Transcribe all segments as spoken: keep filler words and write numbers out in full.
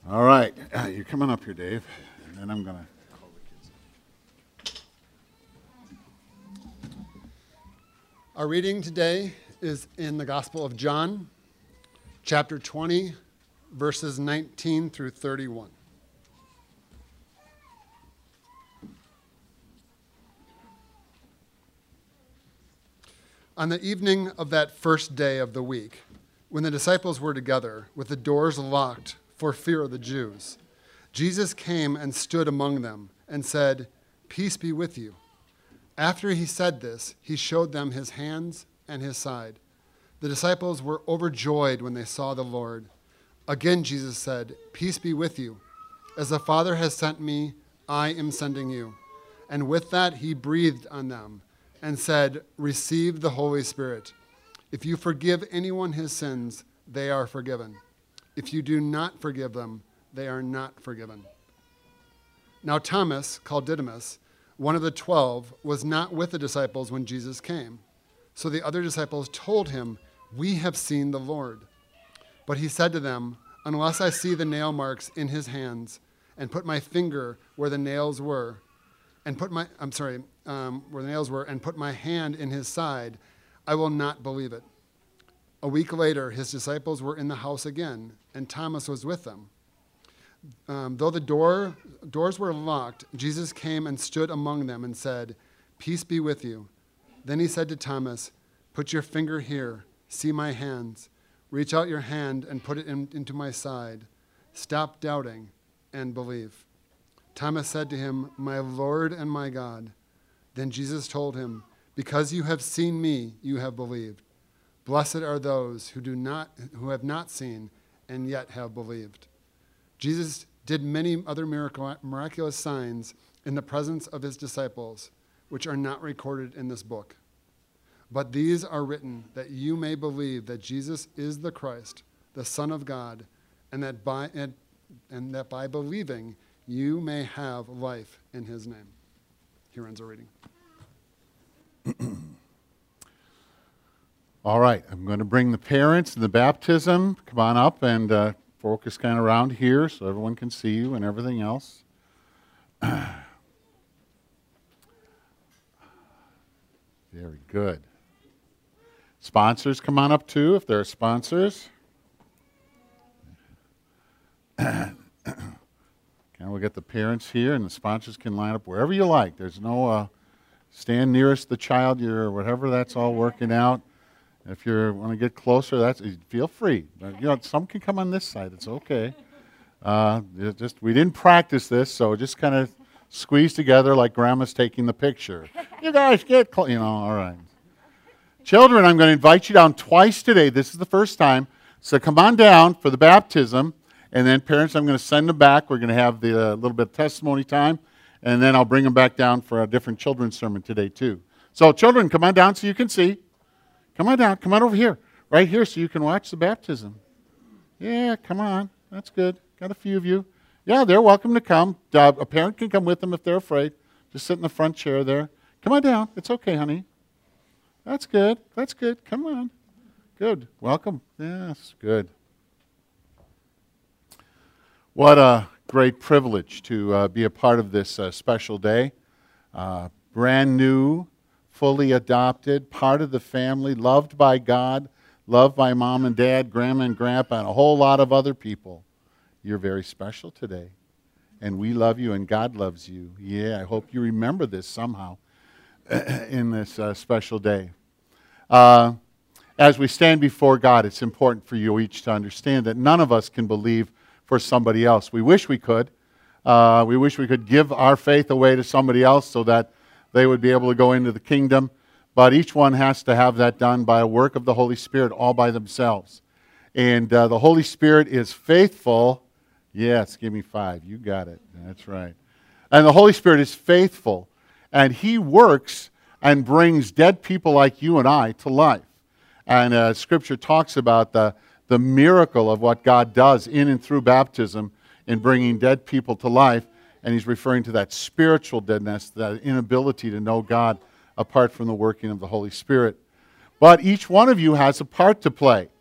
All right, uh, you're coming up here, Dave, and then I'm going to call the kids. Our reading today is in the Gospel of John, chapter twenty, verses nineteen through thirty-one. On the evening of that first day of the week, when the disciples were together, with the doors locked for fear of the Jews, Jesus came and stood among them and said, "Peace be with you." After he said this, he showed them his hands and his side. The disciples were overjoyed when they saw the Lord. Again, Jesus said, "Peace be with you. As the Father has sent me, I am sending you." And with that, he breathed on them and said, "Receive the Holy Spirit. If you forgive anyone his sins, they are forgiven. If you do not forgive them, they are not forgiven." Now Thomas, called Didymus, one of the twelve, was not with the disciples when Jesus came. So the other disciples told him, "We have seen the Lord." But he said to them, "Unless I see the nail marks in his hands, and put my finger where the nails were, and put my, I'm sorry, um, where the nails were, and put my hand in his side, I will not believe it." A week later, his disciples were in the house again, and Thomas was with them. Um, though the door, doors were locked, Jesus came and stood among them and said, "Peace be with you." Then he said to Thomas, "Put your finger here, see my hands. Reach out your hand and put it in, into my side. Stop doubting and believe." Thomas said to him, "My Lord and my God." Then Jesus told him, "Because you have seen me, you have believed. Blessed are those who do not, who have not seen and yet have believed." Jesus did many other miracle, miraculous signs in the presence of his disciples, which are not recorded in this book. But these are written that you may believe that Jesus is the Christ, the Son of God, and that by and, and that by believing you may have life in his name. Here ends our reading. All right, I'm going to bring the parents and the baptism. Come on up and uh, focus kind of around here so everyone can see you and everything else. Very good. Sponsors, come on up too if there are sponsors. And we'll get the parents here, and the sponsors can line up wherever you like. There's no uh, stand nearest the child, or whatever. That's all working out. If you want to get closer, that's feel free. You know, some can come on this side. It's okay. Uh, just we didn't practice this, so just kind of squeeze together like Grandma's taking the picture. You guys get close. You know, all right. Children, I'm going to invite you down twice today. This is the first time, so come on down for the baptism, and then parents, I'm going to send them back. We're going to have the uh, little bit of testimony time, and then I'll bring them back down for a different children's sermon today too. So, children, come on down so you can see. Come on down. Come on over here. Right here so you can watch the baptism. Yeah, come on. That's good. Got a few of you. Yeah, they're welcome to come. Uh, a parent can come with them if they're afraid. Just sit in the front chair there. Come on down. It's okay, honey. That's good. That's good. Come on. Good. Welcome. Yes, good. What a great privilege to uh, be a part of this uh, special day. Uh, brand new, fully adopted, part of the family, loved by God, loved by mom and dad, grandma and grandpa, and a whole lot of other people. You're very special today. And we love you and God loves you. Yeah, I hope you remember this somehow in this uh, special day. Uh, as we stand before God, it's important for you each to understand that none of us can believe for somebody else. We wish we could. Uh, we wish we could give our faith away to somebody else so that they would be able to go into the kingdom. But each one has to have that done by a work of the Holy Spirit all by themselves. And uh, the Holy Spirit is faithful. Yes, give me five. You got it. That's right. And the Holy Spirit is faithful. And He works and brings dead people like you and I to life. And uh, Scripture talks about the, the miracle of what God does in and through baptism in bringing dead people to life. And He's referring to that spiritual deadness, that inability to know God apart from the working of the Holy Spirit. But each one of you has a part to play.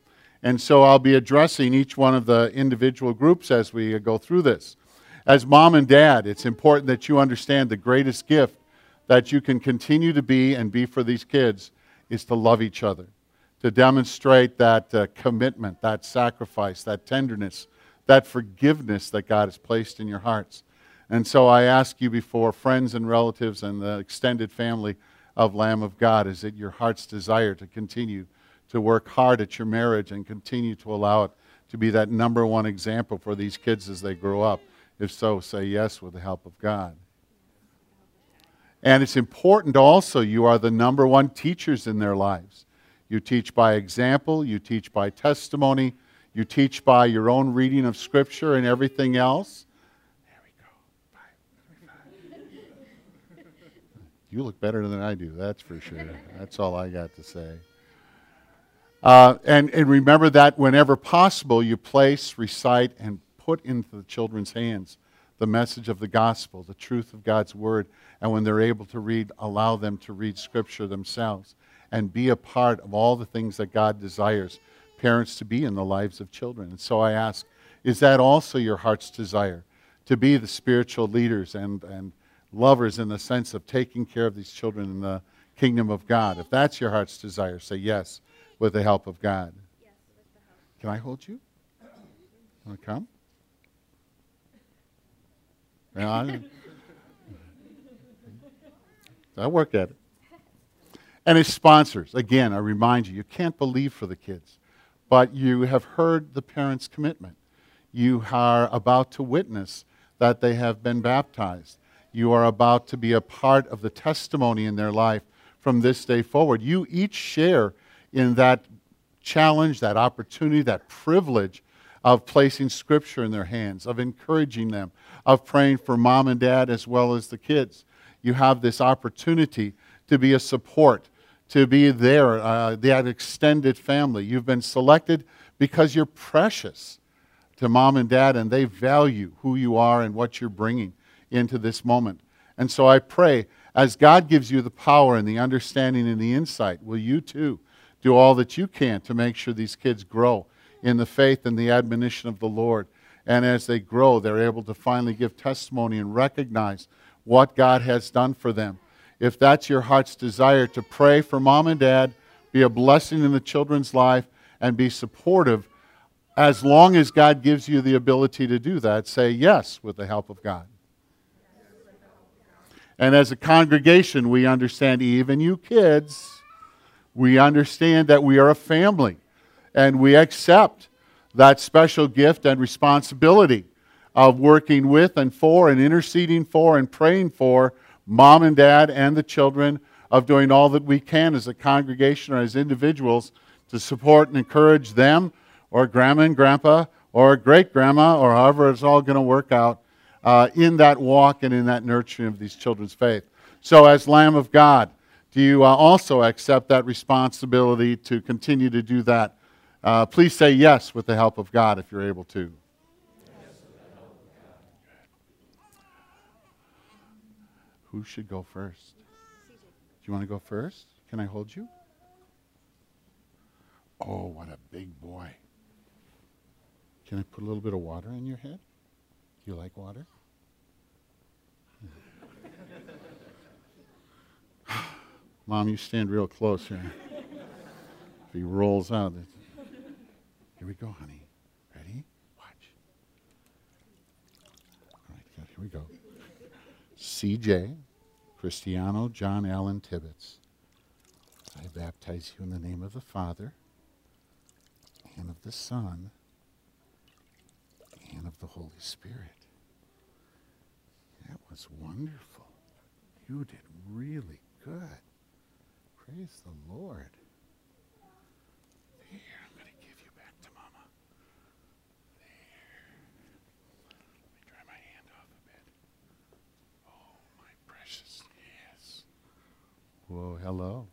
And so I'll be addressing each one of the individual groups as we go through this. As mom and dad, it's important that you understand the greatest gift that you can continue to be and be for these kids is to love each other, to demonstrate that uh, commitment, that sacrifice, that tenderness, that forgiveness that God has placed in your hearts. And so I ask you before friends and relatives and the extended family of Lamb of God, is it your heart's desire to continue to work hard at your marriage and continue to allow it to be that number one example for these kids as they grow up? If so, say yes with the help of God. And it's important also, you are the number one teachers in their lives. You teach by example, you teach by testimony, you teach by your own reading of Scripture and everything else. There we go. Bye. You look better than I do, that's for sure. That's all I got to say. Uh, and, and remember that whenever possible, you place, recite, and put into the children's hands the message of the gospel, the truth of God's word. And when they're able to read, allow them to read Scripture themselves and be a part of all the things that God desires parents to be in the lives of children. And so I ask, is that also your heart's desire? To be the spiritual leaders and, and lovers in the sense of taking care of these children in the kingdom of God? If that's your heart's desire, say yes with the help of God. Yes, with the help. Can I hold you? Want to come? Yeah, I, I work at it. And as sponsors, again, I remind you, you can't believe for the kids, but you have heard the parents' commitment. You are about to witness that they have been baptized. You are about to be a part of the testimony in their life from this day forward. You each share in that challenge, that opportunity, that privilege of placing Scripture in their hands, of encouraging them, of praying for mom and dad as well as the kids. You have this opportunity to be a support, to be there, uh, that extended family. You've been selected because you're precious to mom and dad, and they value who you are and what you're bringing into this moment. And so I pray, as God gives you the power and the understanding and the insight, will you too do all that you can to make sure these kids grow in the faith and the admonition of the Lord. And as they grow, they're able to finally give testimony and recognize what God has done for them. If that's your heart's desire, to pray for mom and dad, be a blessing in the children's life, and be supportive, as long as God gives you the ability to do that, say yes with the help of God. And as a congregation, we understand, even you kids, we understand that we are a family. And we accept that special gift and responsibility of working with and for and interceding for and praying for mom and dad and the children, of doing all that we can as a congregation or as individuals to support and encourage them, or grandma and grandpa, or great-grandma, or however it's all going to work out uh, in that walk and in that nurturing of these children's faith. So as Lamb of God, do you uh, also accept that responsibility to continue to do that? Uh, please say yes with the help of God if you're able to. Who should go first? Do you want to go first? Can I hold you? Oh, what a big boy. Can I put a little bit of water in your head? Do you like water? Mom, you stand real close here. If he rolls out. Here we go, honey. Ready? Watch. All right, good. Here we go. C J, Cristiano John Allen Tibbetts, I baptize you in the name of the Father, and of the Son, and of the Holy Spirit. That was wonderful. You did really good. Praise the Lord. There, I'm going to give you back to Mama. There. Let me dry my hand off a bit. Oh, my precious. Yes. Whoa, hello.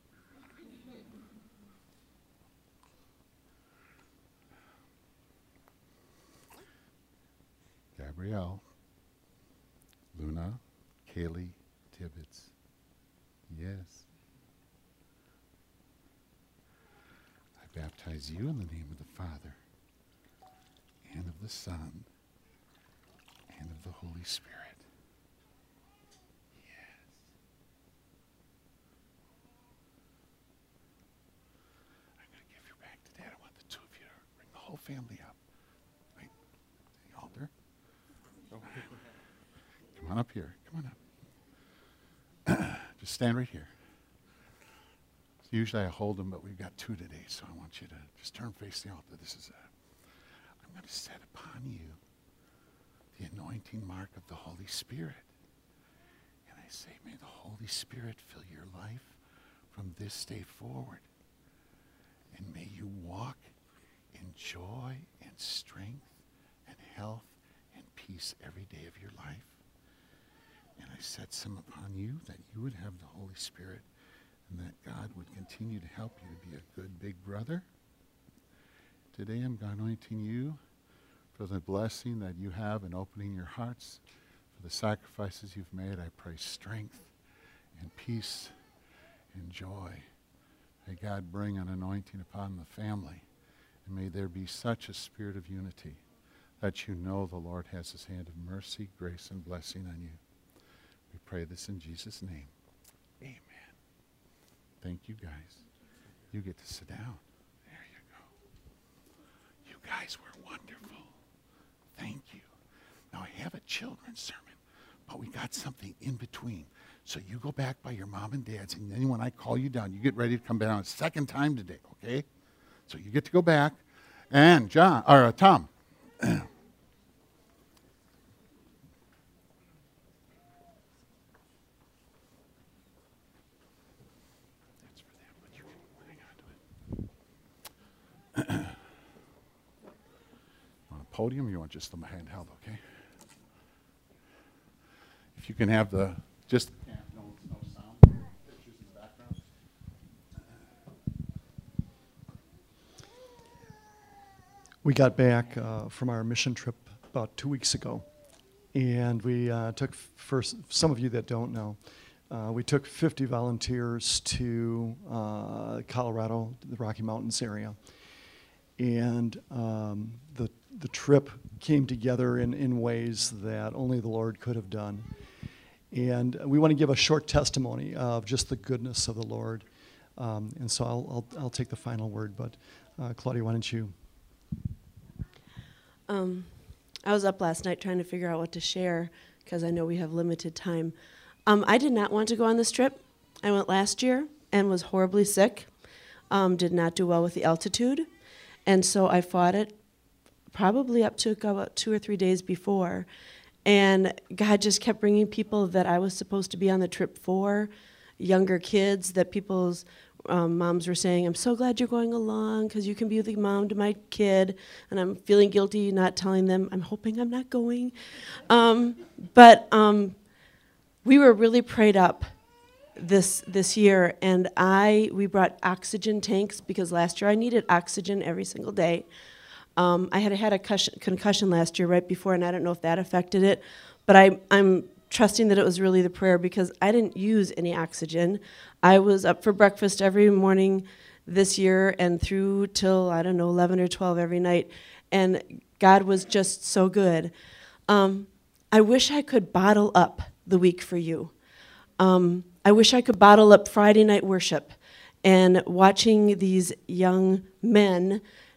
Gabrielle, Luna, Kaylee Tibbetts. Yes. I baptize you in the name of the Father, and of the Son, and of the Holy Spirit. Yes. I'm going to give you back to Dad. I want the two of you to bring the whole family up. Right? The altar. Come on up here. Come on up. Just stand right here. Usually I hold them, but we've got two today, so I want you to just turn face the altar. This is a, I'm going to set upon you the anointing mark of the Holy Spirit. And I say, may the Holy Spirit fill your life from this day forward. And may you walk in joy and strength and health and peace every day of your life. And I set some upon you that you would have the Holy Spirit, and that God would continue to help you to be a good big brother. Today I'm anointing you for the blessing that you have in opening your hearts, for the sacrifices you've made. I pray strength and peace and joy. May God bring an anointing upon the family, and may there be such a spirit of unity that you know the Lord has his hand of mercy, grace, and blessing on you. We pray this in Jesus' name. Amen. Thank you, guys. You get to sit down. There you go. You guys were wonderful. Thank you. Now, I have a children's sermon, but we got something in between. So you go back by your mom and dad's, and then when I call you down, you get ready to come down a second time today, okay? So you get to go back. And John, or uh, Tom. Podium, or you want just the handheld, okay? If you can have the, just, yeah, no, no sound, pictures in the background. We got back uh, from our mission trip about two weeks ago, and we uh, took, for some of you that don't know, uh, we took fifty volunteers to uh, Colorado, the Rocky Mountains area. And um, the the trip came together in, in ways that only the Lord could have done. And we want to give a short testimony of just the goodness of the Lord. Um, and so I'll, I'll I'll take the final word. But uh, Claudia, why don't you? Um, I was up last night trying to figure out what to share because I know we have limited time. Um, I did not want to go on this trip. I went last year and was horribly sick. Um, did not do well with the altitude. And so I fought it probably up to about two or three days before. And God just kept bringing people that I was supposed to be on the trip for, younger kids that people's um, moms were saying, I'm so glad you're going along because you can be the mom to my kid. And I'm feeling guilty not telling them. I'm hoping I'm not going. Um, but um, we were really prayed up this this year, and I we brought oxygen tanks because last year I needed oxygen every single day. Um, I had had a concussion, concussion last year right before, and I don't know if that affected it, but I, I'm trusting that it was really the prayer because I didn't use any oxygen. I was up for breakfast every morning this year and through till, I don't know, eleven or twelve every night, and God was just so good. Um, I wish I could bottle up the week for you. Um, I wish I could bottle up Friday night worship and watching these young men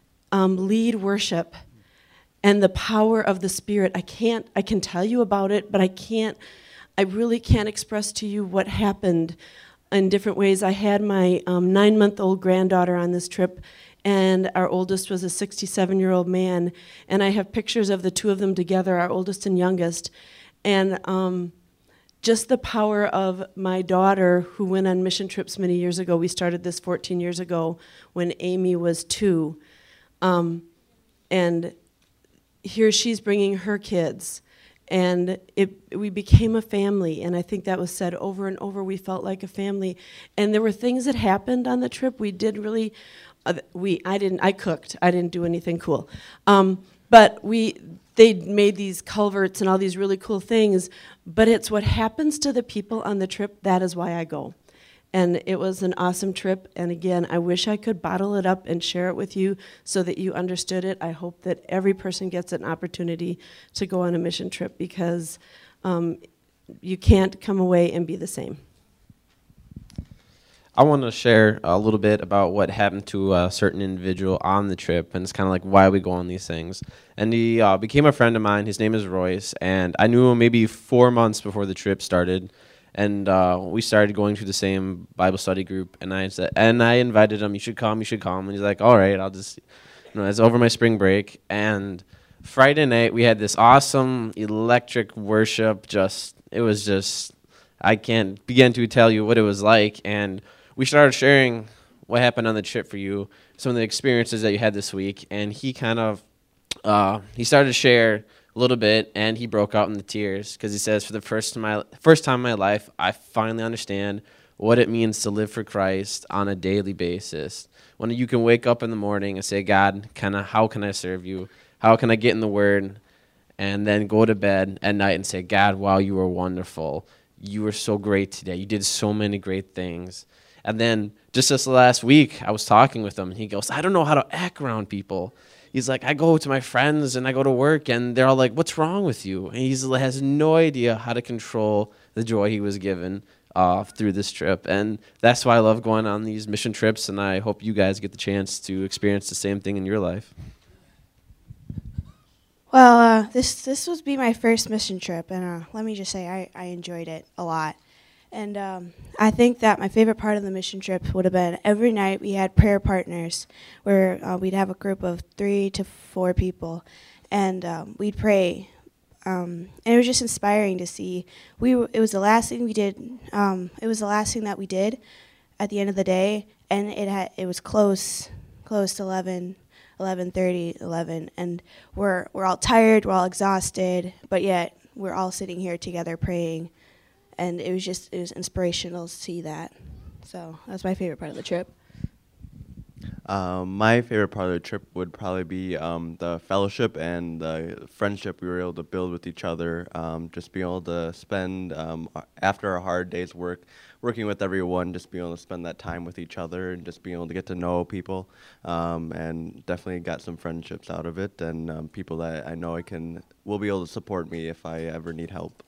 um, lead worship and the power of the Spirit. I can't, I can tell you about it, but I can't, I really can't express to you what happened in different ways. I had my um, nine-month-old granddaughter on this trip, and our oldest was a sixty-seven-year-old man, and I have pictures of the two of them together, our oldest and youngest, and um, just the power of my daughter who went on mission trips many years ago. We started this fourteen years ago when Amy was two. Um, and here she's bringing her kids. And it, we became a family. And I think that was said over and over. We felt like a family. And there were things that happened on the trip. We did really, uh, we, I didn't, I cooked. I didn't do anything cool. Um, but we, they made these culverts and all these really cool things, but it's what happens to the people on the trip, that is why I go. And it was an awesome trip. And again, I wish I could bottle it up and share it with you so that you understood it. I hope that every person gets an opportunity to go on a mission trip, because um, you can't come away and be the same. I want to share a little bit about what happened to a certain individual on the trip, and it's kind of like why we go on these things. And he uh, became a friend of mine. His name is Royce, and I knew him maybe four months before the trip started. And uh, we started going to the same Bible study group, and I said, and I invited him. You should come. You should come. And he's like, all right, I'll just, you know, it's over my spring break. And Friday night we had this awesome electric worship. Just it was just I can't begin to tell you what it was like. And we started sharing what happened on the trip for you, some of the experiences that you had this week, and he kind of uh, he started to share a little bit, and he broke out in the tears because he says, for the first time, my, first time in my life, I finally understand what it means to live for Christ on a daily basis. When you can wake up in the morning and say, God, kind of, how can I serve you? How can I get in the Word? And then go to bed at night and say, God, wow, you were wonderful. You were so great today. You did so many great things. And then just this last week, I was talking with him, and he goes, I don't know how to act around people. He's like, I go to my friends and I go to work, and they're all like, what's wrong with you? And he has no idea how to control the joy he was given uh, through this trip. And that's why I love going on these mission trips, and I hope you guys get the chance to experience the same thing in your life. Well, uh, this this would be my first mission trip, and uh, let me just say I, I enjoyed it a lot. And um, I think that my favorite part of the mission trip would have been every night we had prayer partners where uh, we'd have a group of three to four people, and um, we'd pray. Um, and it was just inspiring to see. We w- it was the last thing we did. Um, it was the last thing that we did at the end of the day, and it had it was close, close to eleven, eleven thirty, eleven, and we're we're all tired, we're all exhausted, but yet we're all sitting here together praying. And it was just, it was inspirational to see that. So that's my favorite part of the trip. Um, my favorite part of the trip would probably be um, the fellowship and the friendship we were able to build with each other. Um, just being able to spend, um, after a hard day's work, working with everyone, just being able to spend that time with each other and just being able to get to know people. Um, and definitely got some friendships out of it, and um, people that I know I can will be able to support me if I ever need help.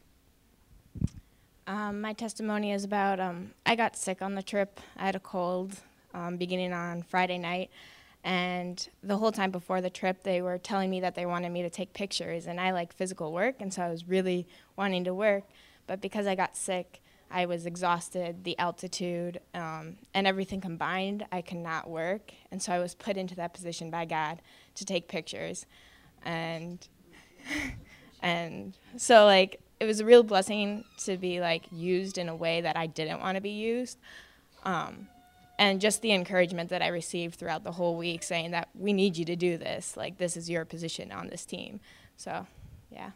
Um, my testimony is about um, I got sick on the trip. I had a cold um, beginning on Friday night, and the whole time before the trip they were telling me that they wanted me to take pictures, and I like physical work, and so I was really wanting to work, but because I got sick, I was exhausted, the altitude, um, and everything combined, I could not work, and so I was put into that position by God to take pictures, and and so like it was a real blessing to be like used in a way that I didn't want to be used. Um, and just the encouragement that I received throughout the whole week saying that we need you to do this. Like, this is your position on this team. So, yeah.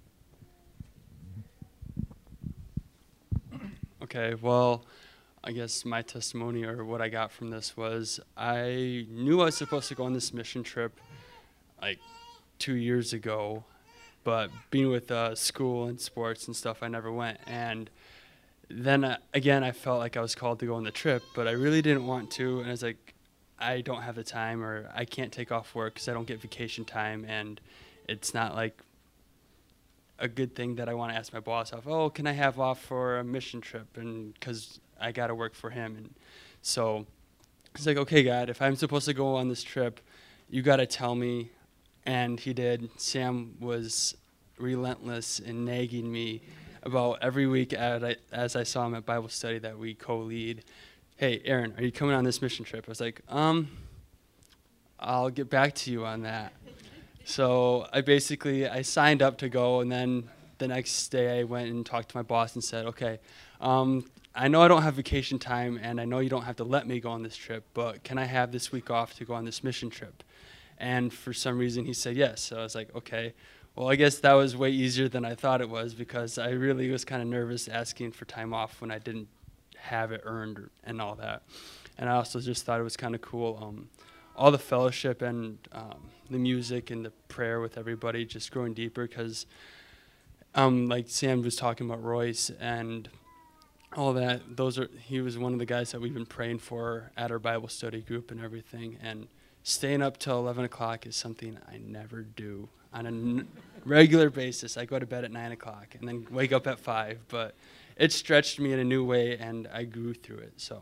Okay, well, I guess my testimony or what I got from this was I knew I was supposed to go on this mission trip like two years ago. But being with uh, school and sports and stuff, I never went. And then, uh, again, I felt like I was called to go on the trip, but I really didn't want to. And I was like, I don't have the time, or I can't take off work because I don't get vacation time. And it's not like a good thing that I want to ask my boss off, oh, can I have off for a mission trip? And because I got to work for him. And so it's like, okay, God, if I'm supposed to go on this trip, you got to tell me. And he did. Sam was relentless in nagging me about every week as I, as I saw him at Bible study that we co-lead. Hey, Aaron, are you coming on this mission trip? I was like, um, I'll get back to you on that. So I basically, I signed up to go, and then the next day I went and talked to my boss and said, okay, um, I know I don't have vacation time, and I know you don't have to let me go on this trip, but can I have this week off to go on this mission trip? And for some reason, he said yes. So I was like, okay. Well, I guess that was way easier than I thought it was because I really was kind of nervous asking for time off when I didn't have it earned and all that. And I also just thought it was kind of cool. Um, all the fellowship and um, the music and the prayer with everybody just growing deeper because, um, like Sam was talking about Royce, and all that. Those are he was one of the guys that we've been praying for at our Bible study group and everything. And staying up till eleven o'clock is something I never do on a n- regular basis. I go to bed at nine o'clock and then wake up at five. But it stretched me in a new way, and I grew through it. So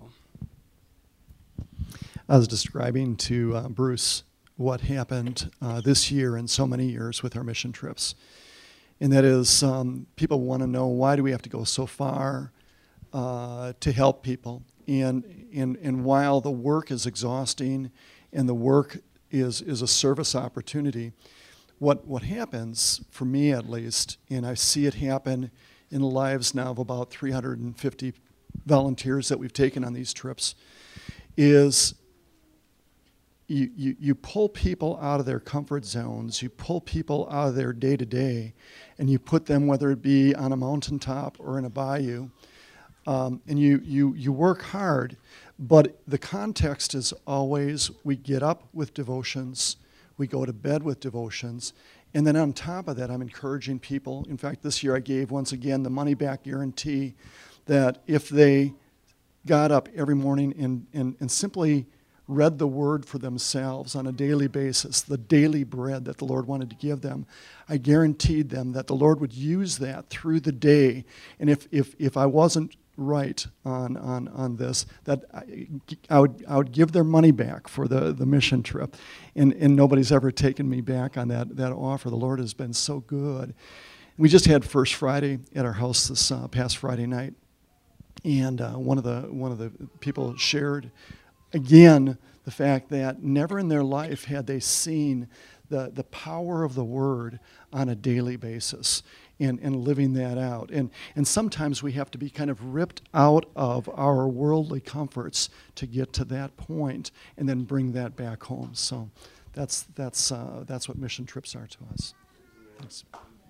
I was describing to uh, Bruce what happened uh, this year and so many years with our mission trips. And that is, um, people want to know, why do we have to go so far uh, to help people? And, and, and while the work is exhausting and the work is, is a service opportunity, what, what happens, for me at least, and I see it happen in the lives now of about three hundred fifty volunteers that we've taken on these trips, is You, you, you pull people out of their comfort zones, you pull people out of their day-to-day, and you put them, whether it be on a mountaintop or in a bayou, um, and you, you, you work hard, but the context is always, we get up with devotions, we go to bed with devotions, and then on top of that, I'm encouraging people. In fact, this year I gave, once again, the money-back guarantee that if they got up every morning and, and, and simply read the word for themselves on a daily basis, the daily bread that the Lord wanted to give them, I guaranteed them that the Lord would use that through the day. And if if, if I wasn't right on, on, on this, that I, I would I would give their money back for the, the mission trip. And, and nobody's ever taken me back on that, that offer. The Lord has been so good. We just had First Friday at our house this uh, past Friday night. And uh, one of the one of the people shared again, the fact that never in their life had they seen the, the power of the word on a daily basis and, and living that out. And, and sometimes we have to be kind of ripped out of our worldly comforts to get to that point and then bring that back home. So that's, that's, uh, that's what mission trips are to us. Thanks.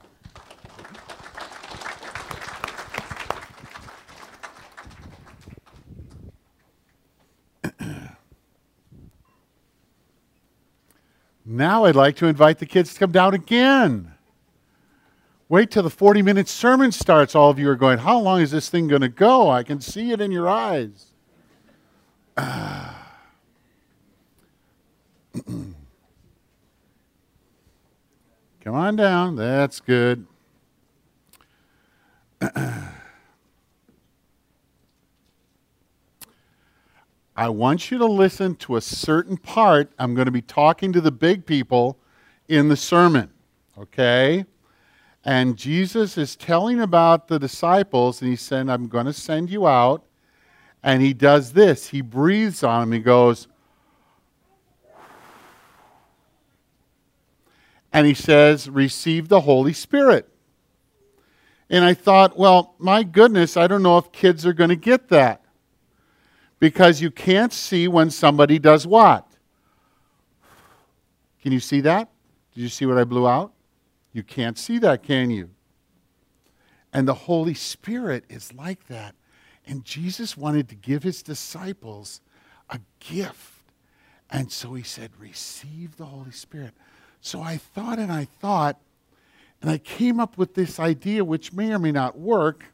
Now I'd like to invite the kids to come down again. Wait till the forty-minute sermon starts. All of you are going, how long is this thing going to go? I can see it in your eyes. Ah. Come on down. That's good. I want you to listen to a certain part. I'm going to be talking to the big people in the sermon, okay? And Jesus is telling about the disciples, and he said, I'm going to send you out. And he does this. He breathes on them. He goes, and he says, receive the Holy Spirit. And I thought, well, my goodness, I don't know if kids are going to get that. Because you can't see when somebody does what? Can you see that? Did you see what I blew out? You can't see that, can you? And the Holy Spirit is like that. And Jesus wanted to give his disciples a gift. And so he said, receive the Holy Spirit. So I thought and I thought, and I came up with this idea, which may or may not work.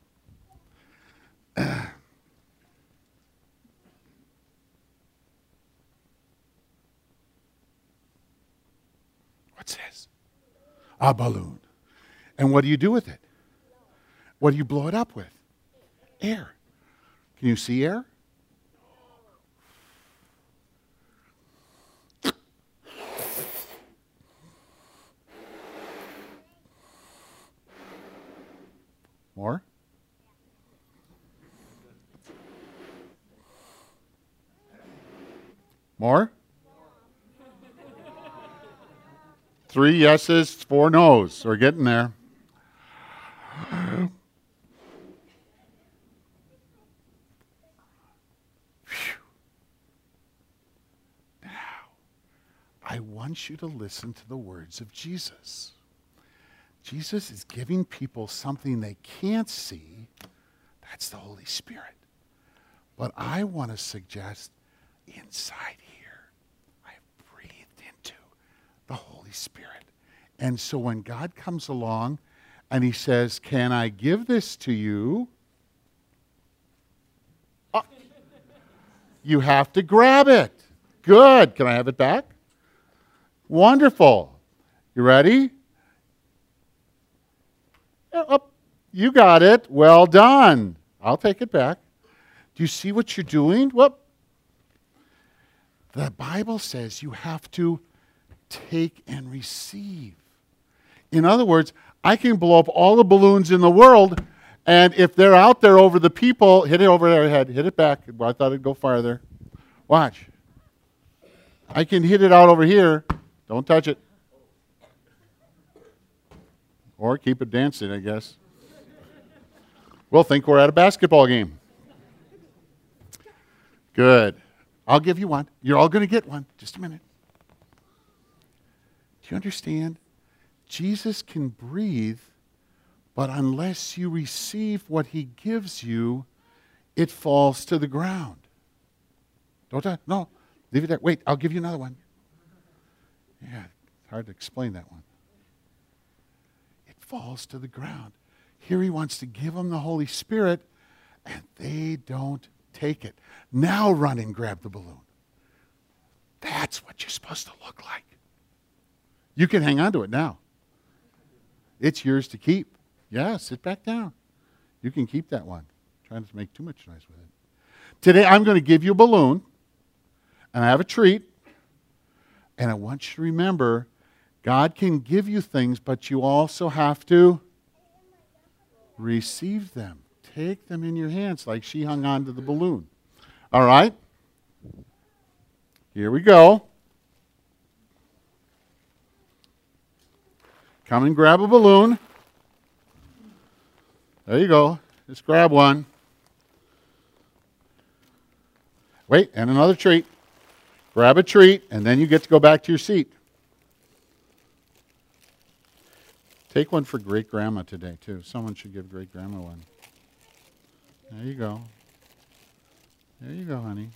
What's this? A balloon. And what do you do with it? What do you blow it up with? Air. Can you see air? More? More? Three yeses, four no's. We're getting there. Now, I want you to listen to the words of Jesus. Jesus is giving people something they can't see. That's the Holy Spirit. But I want to suggest inside here, I have breathed into the Holy Spirit. And so when God comes along and he says, can I give this to you? you have to grab it. Good. Can I have it back? Wonderful. You ready? Yeah, up. You got it. Well done. I'll take it back. Do you see what you're doing? Whoop. The Bible says you have to take and receive. In other words, I can blow up all the balloons in the world, and if they're out there over the people, hit it over their head. Hit it back. Well, I thought it'd go farther. Watch. I can hit it out over here. Don't touch it. Or keep it dancing, I guess. We'll think we're at a basketball game. Good. I'll give you one. You're all going to get one. Just a minute. Do you understand? Jesus can breathe, but unless you receive what he gives you, it falls to the ground. Don't I? No. Leave it there. Wait, I'll give you another one. Yeah, it's hard to explain that one. It falls to the ground. Here he wants to give them the Holy Spirit, and they don't take it. Now run and grab the balloon. That's what you're supposed to look like. You can hang on to it now. It's yours to keep. Yeah, sit back down. You can keep that one. I'm trying to make too much noise with it. Today I'm going to give you a balloon, and I have a treat, and I want you to remember God can give you things, but you also have to receive them. Take them in your hands like she hung on to the balloon. All right? Here we go. Come and grab a balloon. There you go. Just grab one. Wait, and another treat. Grab a treat, and then you get to go back to your seat. Take one for great-grandma today, too. Someone should give great-grandma one. There you go. There you go, honey.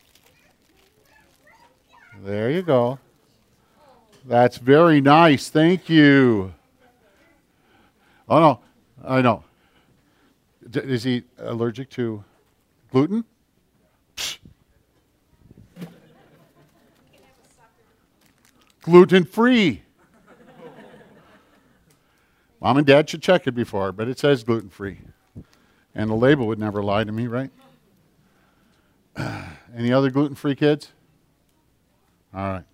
There you go. That's very nice. Thank you. Oh, no. I know. D- is he allergic to gluten? Psh. Gluten-free. Mom and Dad should check it before, but it says gluten-free. And the label would never lie to me, right? Any other gluten-free kids? All right.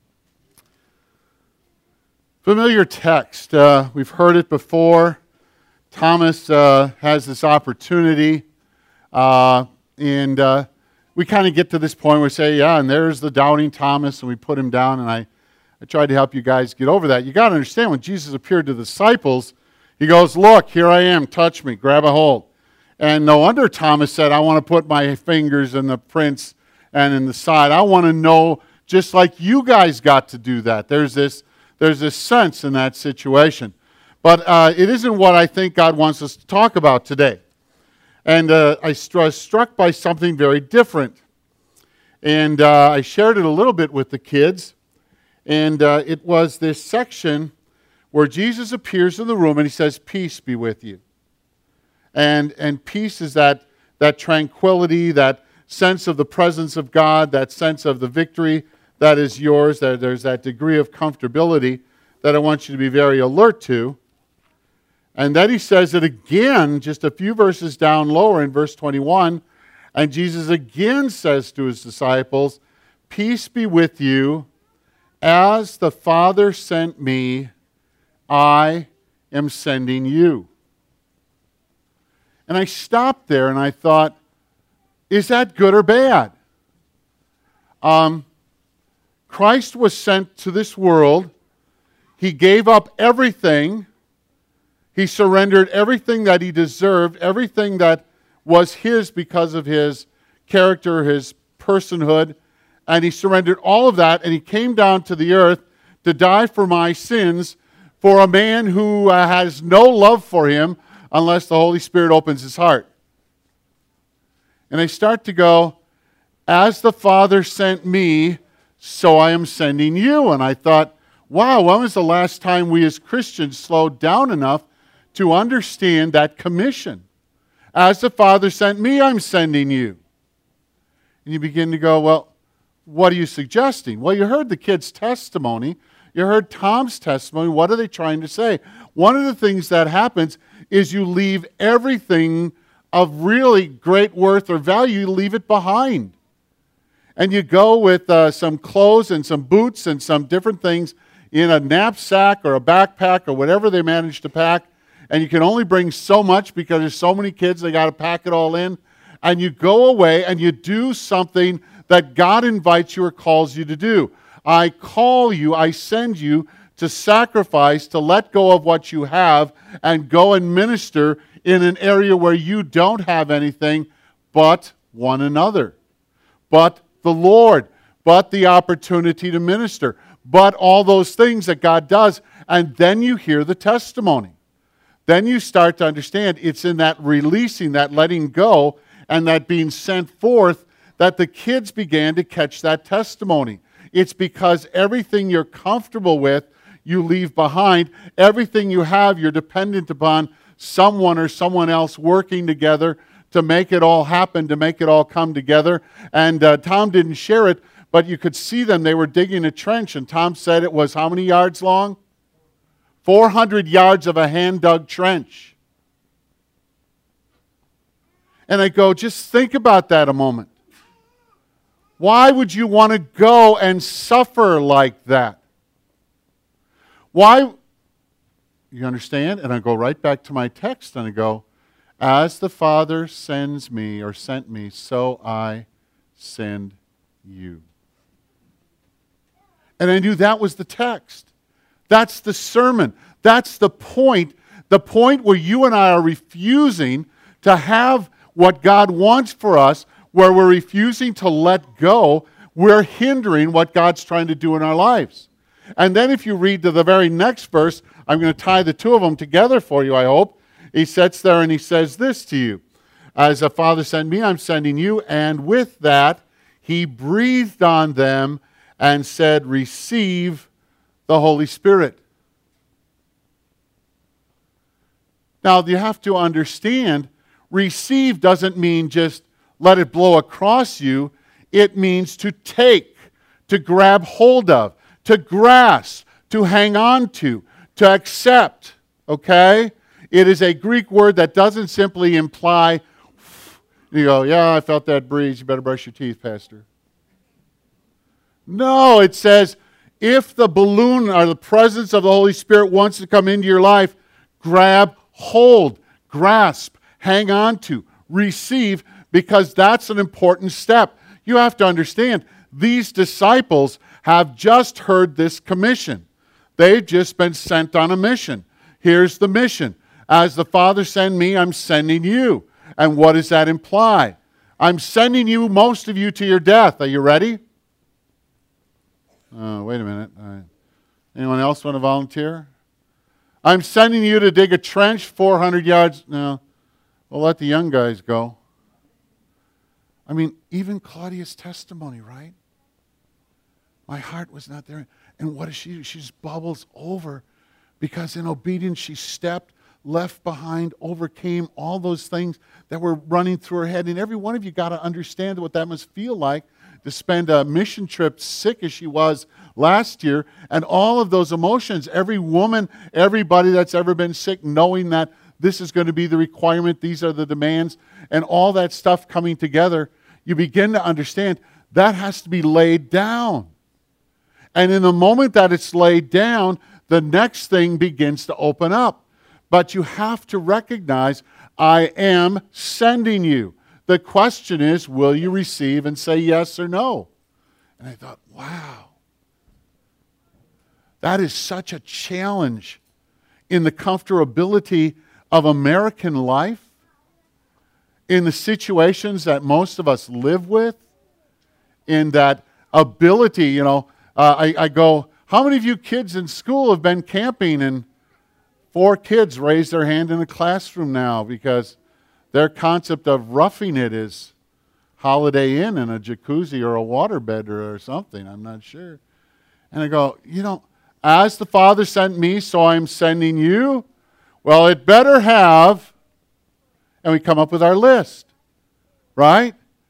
Familiar text. Uh, we've heard it before. Thomas uh, has this opportunity, uh, and uh, we kind of get to this point where we say, yeah, and there's the doubting Thomas, and we put him down, and I, I tried to help you guys get over that. You got to understand, when Jesus appeared to the disciples, he goes, look, here I am, touch me, grab a hold. And no wonder Thomas said, I want to put my fingers in the prints and in the side. I want to know, just like you guys got to do that. There's this, there's this sense in that situation. But uh, it isn't what I think God wants us to talk about today. And uh, I was struck by something very different. And uh, I shared it a little bit with the kids. And uh, it was this section where Jesus appears in the room and he says, peace be with you. And, and peace is that, that tranquility, that sense of the presence of God, that sense of the victory that is yours. That there's that degree of comfortability that I want you to be very alert to. And then he says it again, just a few verses down lower in verse twenty-one. And Jesus again says to his disciples, peace be with you. As the Father sent me, I am sending you. And I stopped there and I thought, is that good or bad? Um, Christ was sent to this world. He gave up everything. He surrendered everything that he deserved, everything that was his because of his character, his personhood. And he surrendered all of that, and he came down to the earth to die for my sins, for a man who uh, has no love for him unless the Holy Spirit opens his heart. And I start to go, as the Father sent me, so I am sending you. And I thought, wow, when was the last time we as Christians slowed down enough to understand that commission? As the Father sent me, I'm sending you. And you begin to go, well, what are you suggesting? Well, you heard the kid's testimony. You heard Tom's testimony. What are they trying to say? One of the things that happens is you leave everything of really great worth or value, you leave it behind. And you go with uh, some clothes and some boots and some different things in a knapsack or a backpack or whatever they manage to pack. And you can only bring so much because there's so many kids, they got to pack it all in. And you go away and you do something that God invites you or calls you to do. I call you, I send you to sacrifice, to let go of what you have and go and minister in an area where you don't have anything but one another, but the Lord, but the opportunity to minister, but all those things that God does. And then you hear the testimony. Then you start to understand it's in that releasing, that letting go, and that being sent forth that the kids began to catch that testimony. It's because everything you're comfortable with, you leave behind. Everything you have, you're dependent upon someone or someone else working together to make it all happen, to make it all come together. And uh, Tom didn't share it, but you could see them. They were digging a trench, and Tom said it was how many yards long? four hundred yards of a hand-dug trench. And I go, just think about that a moment. Why would you want to go and suffer like that? Why? You understand? And I go right back to my text and I go, as the Father sends me or sent me, so I send you. And I knew that was the text. That's the sermon. That's the point. The point where you and I are refusing to have what God wants for us, where we're refusing to let go, we're hindering what God's trying to do in our lives. And then if you read to the very next verse, I'm going to tie the two of them together for you, I hope. He sits there and he says this to you. As the Father sent me, I'm sending you. And with that, he breathed on them and said, receive the Holy Spirit. Now, you have to understand, receive doesn't mean just let it blow across you. It means to take, to grab hold of, to grasp, to hang on to, to accept, okay? It is a Greek word that doesn't simply imply, you go, yeah, I felt that breeze, you better brush your teeth, Pastor. No, it says, if the balloon or the presence of the Holy Spirit wants to come into your life, grab hold, grasp, hang on to, receive, because that's an important step. You have to understand, these disciples have just heard this commission. They've just been sent on a mission. Here's the mission. As the Father sent me, I'm sending you. And what does that imply? I'm sending you, most of you, to your death. Are you ready? Oh, wait a minute. All right. Anyone else want to volunteer? I'm sending you to dig a trench four hundred yards. No, we'll let the young guys go. I mean, even Claudia's testimony, right? My heart was not there. And what does she do? She just bubbles over because in obedience she stepped, left behind, overcame all those things that were running through her head. And every one of you got to understand what that must feel like to spend a mission trip sick as she was last year. And all of those emotions, every woman, everybody that's ever been sick, knowing that this is going to be the requirement, these are the demands, and all that stuff coming together, you begin to understand that has to be laid down. And in the moment that it's laid down, the next thing begins to open up. But you have to recognize, I am sending you. The question is, will you receive and say yes or no? And I thought, wow. That is such a challenge in the comfortability of American life, in the situations that most of us live with, in that ability, you know, uh, I, I go, how many of you kids in school have been camping and four kids raise their hand in a classroom now because their concept of roughing it is Holiday Inn and a jacuzzi or a waterbed or something, I'm not sure. And I go, you know, as the Father sent me, so I'm sending you. Well, it better have, and we come up with our list, right?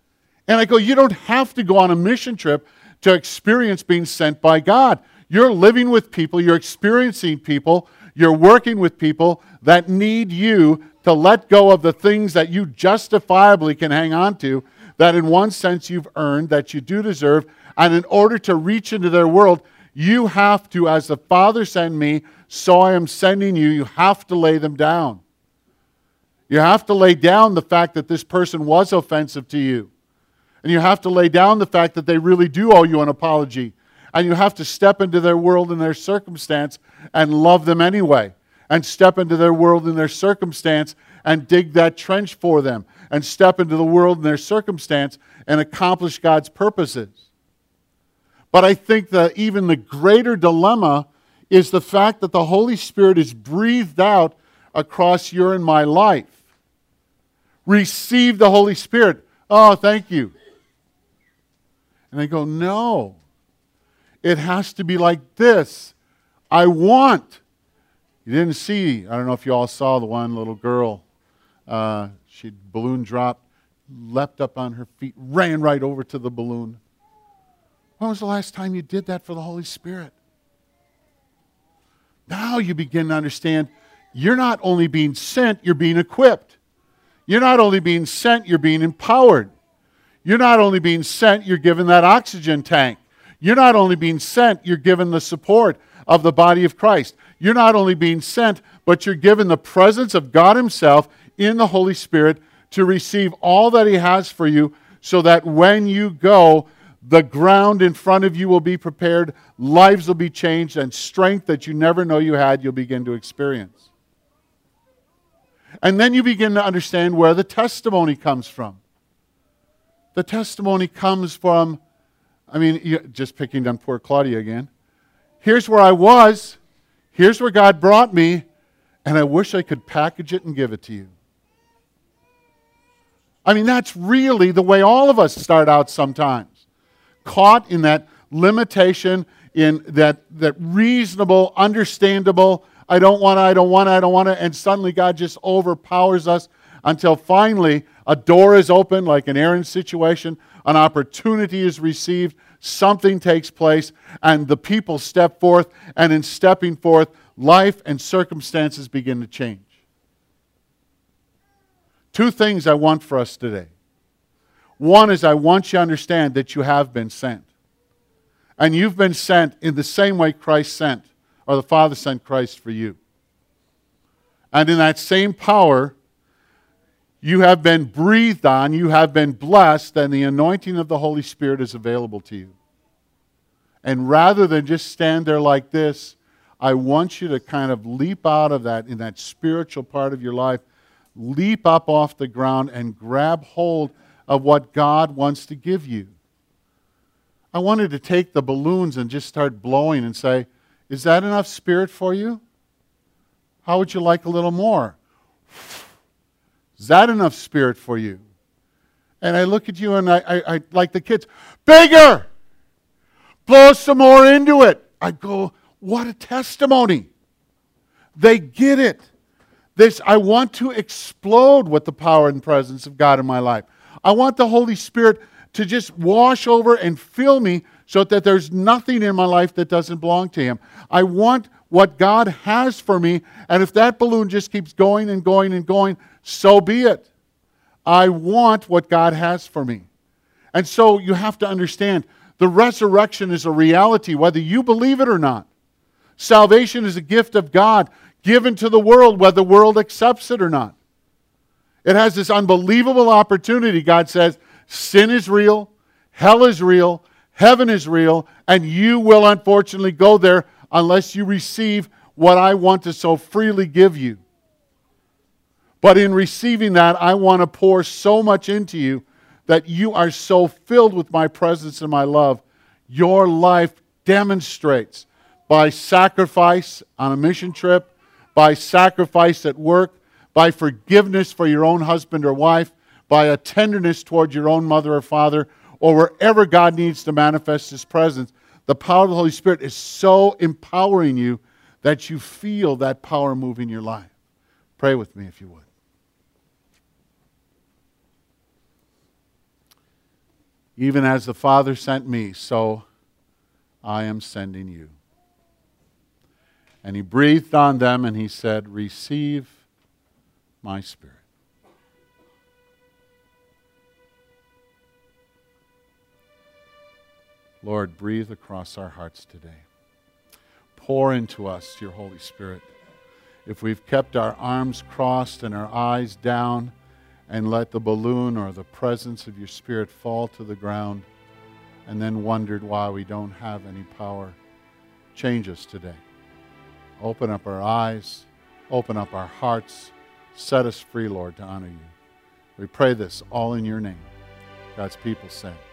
And I go, you don't have to go on a mission trip to experience being sent by God. You're living with people, you're experiencing people, you're working with people that need you to let go of the things that you justifiably can hang on to, that in one sense you've earned, that you do deserve. And in order to reach into their world, you have to, as the Father sent me, so I am sending you, you have to lay them down. You have to lay down the fact that this person was offensive to you. And you have to lay down the fact that they really do owe you an apology. And you have to step into their world and their circumstance and love them anyway. And step into their world and their circumstance and dig that trench for them. And step into the world and their circumstance and accomplish God's purposes. But I think that even the greater dilemma is the fact that the Holy Spirit is breathed out across your and my life. Receive the Holy Spirit. Oh, thank you. And I go, no. It has to be like this. I want. You didn't see, I don't know if you all saw the one little girl. Uh, she balloon dropped, leapt up on her feet, ran right over to the balloon. When was the last time you did that for the Holy Spirit? Now you begin to understand you're not only being sent, you're being equipped. You're not only being sent, you're being empowered. You're not only being sent, you're given that oxygen tank. You're not only being sent, you're given the support of the body of Christ. You're not only being sent, but you're given the presence of God Himself in the Holy Spirit to receive all that He has for you, so that when you go, the ground in front of you will be prepared, lives will be changed, and strength that you never know you had, you'll begin to experience. And then you begin to understand where the testimony comes from. The testimony comes from, I mean, you, just picking on poor Claudia again. Here's where I was. Here's where God brought me. And I wish I could package it and give it to you. I mean, that's really the way all of us start out sometimes. Caught in that limitation, in that, that reasonable, understandable, I don't want to, I don't want to, I don't want to, and suddenly God just overpowers us until finally a door is open, like an Aaron's situation, an opportunity is received, something takes place, and the people step forth, and in stepping forth, life and circumstances begin to change. Two things I want for us today. One is I want you to understand that you have been sent. And you've been sent in the same way Christ sent, or the Father sent Christ for you. And in that same power, you have been breathed on, you have been blessed, and the anointing of the Holy Spirit is available to you. And rather than just stand there like this, I want you to kind of leap out of that, in that spiritual part of your life, leap up off the ground and grab hold of what God wants to give you. I wanted to take the balloons and just start blowing and say, is that enough spirit for you? How would you like a little more? Is that enough spirit for you? And I look at you and I, I, I like the kids, bigger! Blow some more into it. I go, what a testimony. They get it. This, I want to explode with the power and presence of God in my life. I want the Holy Spirit to just wash over and fill me so that there's nothing in my life that doesn't belong to Him. I want what God has for me, and if that balloon just keeps going and going and going, so be it. I want what God has for me. And so you have to understand, the resurrection is a reality, whether you believe it or not. Salvation is a gift of God given to the world, whether the world accepts it or not. It has this unbelievable opportunity. God says, sin is real, hell is real, heaven is real, and you will unfortunately go there unless you receive what I want to so freely give you. But in receiving that, I want to pour so much into you that you are so filled with my presence and my love, your life demonstrates by sacrifice on a mission trip, by sacrifice at work, by forgiveness for your own husband or wife, by a tenderness toward your own mother or father, or wherever God needs to manifest His presence. The power of the Holy Spirit is so empowering you that you feel that power move in your life. Pray with me if you would. Even as the Father sent me, so I am sending you. And he breathed on them and he said, receive my Spirit. Lord, breathe across our hearts today. Pour into us your Holy Spirit. If we've kept our arms crossed and our eyes down and let the balloon or the presence of your Spirit fall to the ground and then wondered why we don't have any power, change us today. Open up our eyes, open up our hearts, set us free, Lord, to honor you. We pray this all in your name. God's people say.